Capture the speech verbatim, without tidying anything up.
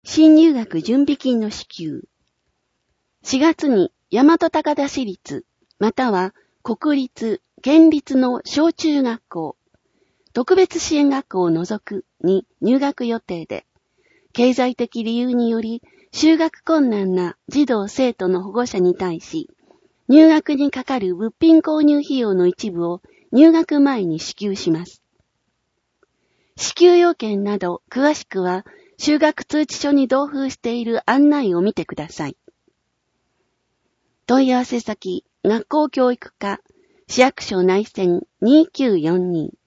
新入学準備金の支給。しがつに大和高田市立、または国立、県立の小中学校、特別支援学校を除くに入学予定で、経済的理由により就学困難な児童生徒の保護者に対し、入学にかかる物品購入費用の一部を入学前に支給します。支給要件など詳しくは就学通知書に同封している案内を見てください。問い合わせ先、学校教育課、市役所内線にきゅうよんに